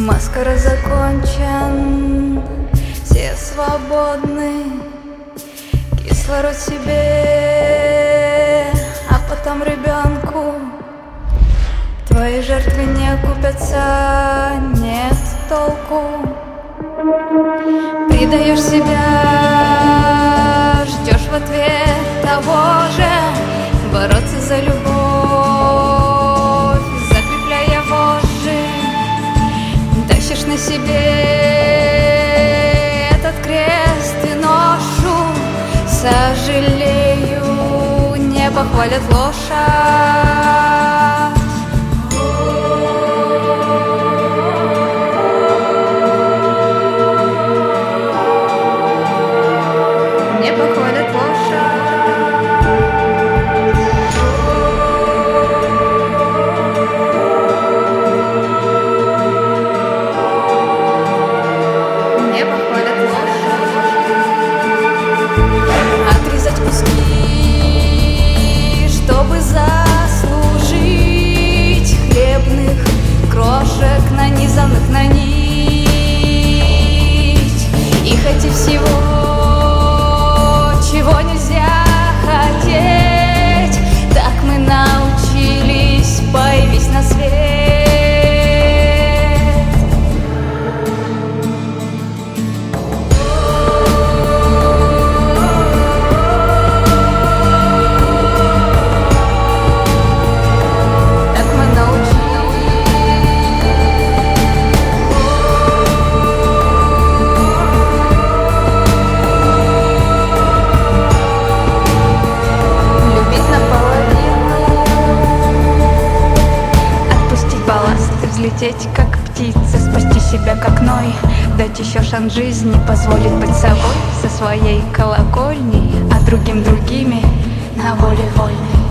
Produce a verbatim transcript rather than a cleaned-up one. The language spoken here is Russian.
Маскара закончен, все свободны. Кислород себе, а потом ребенку. Твои жертвы не окупятся, нет толку. Предаешь себя, ждешь в ответ того же. Бороться за любовь, закрепляя вожжи. Тащишь на себе этот крест и ношу. Сожалею, не похвалят лошадь. Не похвалят лошадь. Не похвалят лошадь. Отрезать куски, чтобы заслужить хлебных крошек, нанизанных на нить. И хоть и всего, чего нельзя хотеть, так мы научились, появись на свет. Так мы взлететь, как птица, спасти себя, как Ной, дать еще шанс жизни, позволить быть собой со своей колокольней, а другим другими на воле вольной.